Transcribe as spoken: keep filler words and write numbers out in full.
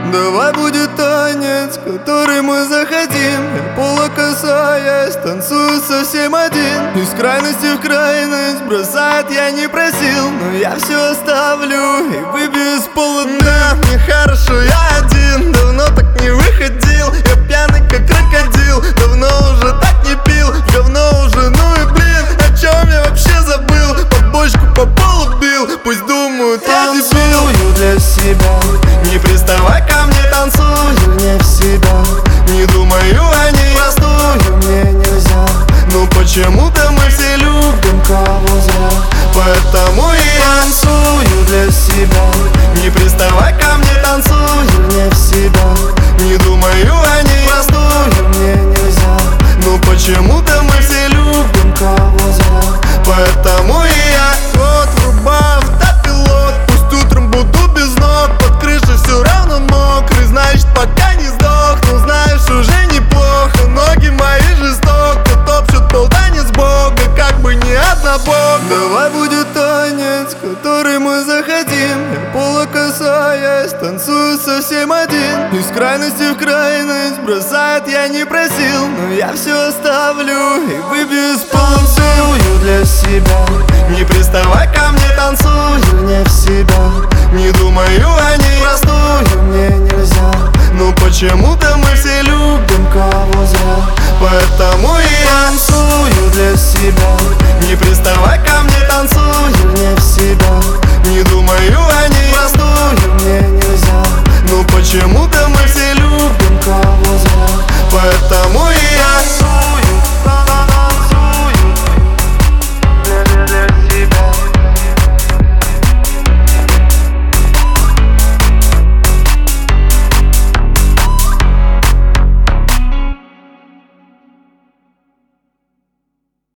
Давай будет танец, который мы захотим. Я пола касаясь, танцую совсем один. Из крайности в крайность бросать я не просил, но я все оставлю и выбью из пола дым. Да, мне хорошо, я один, давно так не выходил. Я пьяный как крокодил, давно уже так не пил. Говно уже, ну и блин, о чем я вообще забыл? Под бочку по полу бил, пусть думают, я дебил. Для себя, не приставай ко мне, танцую не в себя. Не думаю о ней, простую мне нельзя. Ну почему-то мы все любим кого зря. Поэтому и танцую для себя. Не приставай ко мне, танцую не в себя. Не думаю о ней, простую мне нельзя. Ну почему-то мы все любим кого зря. Поэтому и я вот врубаю автопилот. Пусть утром буду без ног, под крышей все равно мокрый. Значит, пока не сдох, ну знаешь, уже неплохо. Ноги мои жестоко топчут пол, танец Бога, как бы не однобок. Давай будет танец, который мы захотим. Я пола касаясь, танцую совсем один. Из крайности в крайность бросать я не просил, но я все оставлю и выбью из пола. Танцую для себя. Не приставай ко мне, танцую не в себя. Не думаю о ней, простую мне нельзя. Ну почему-то мы все любим кого зря. Поэтому и танцую для себя. Не приставай ко мне, танцую не в себя. Не думаю о ней, простую мне нельзя. Ну почему-то